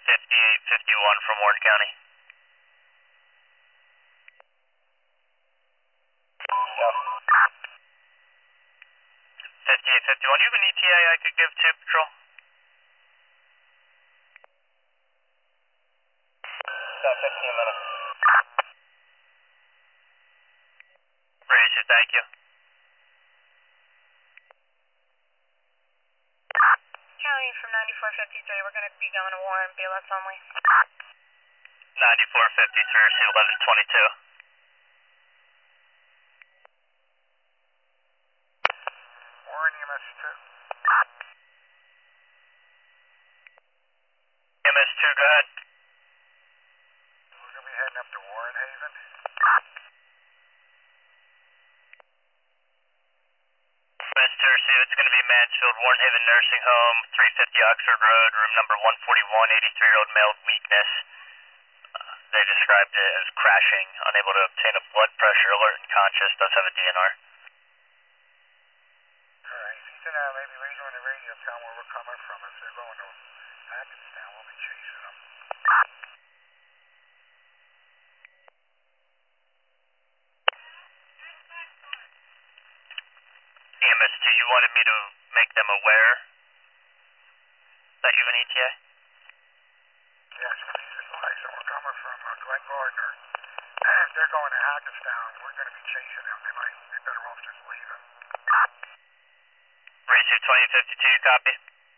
5851 from Warren County. Yeah. 5851, do you have an ETA I could give to Patrol? 15 minutes. Appreciate it, thank you. County from 9453, we're going to be going to Warren, BLS only. 9453, see 1122. Warren EMS2. MS2, go ahead. We're going to be heading up to Warren Haven. MS2, it's going to be Mansfield, Warren Haven Nursing Home, 350 Oxford Road, room number 141, 83-year-old male, weakness. They described it as crashing, unable to obtain a blood pressure, alert and conscious, does have a DNR. Alright, if you can maybe radio on the radio, tell them where we're coming from. If they're going to Hackettstown, we'll be chasing them. EMS2, you wanted me to make them aware that you have an ETA? Yes, please advise them we're coming from Glen Gardner. If they're going to Hackettstown, we're going to be chasing them. They're better off just leaving. Racer 2052, copy.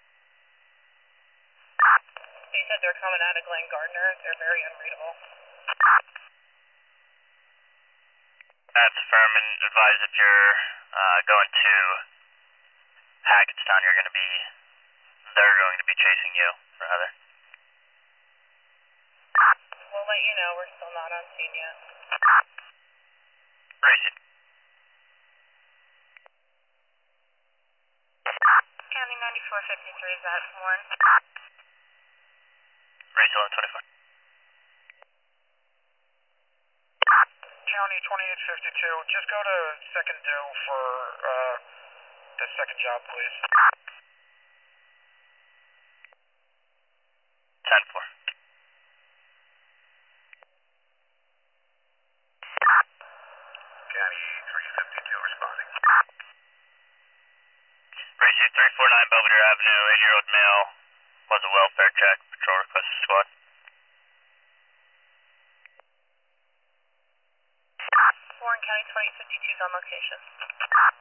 They said they're coming out of Glen Gardner. They're very unreadable. That's firm, and advise if you're going to Hackettstown, they're going to be chasing you, rather. We'll let you know. We're still not on scene yet. Racer. County 9453, is that Warren? Racer 1124. County 2852, just go to second due for the second job, please. 10-4. County 352 responding. Racer 349 Belvedere Avenue, 80-year-old male, was a welfare check, patrol request squad. Warren County 2052 is on location.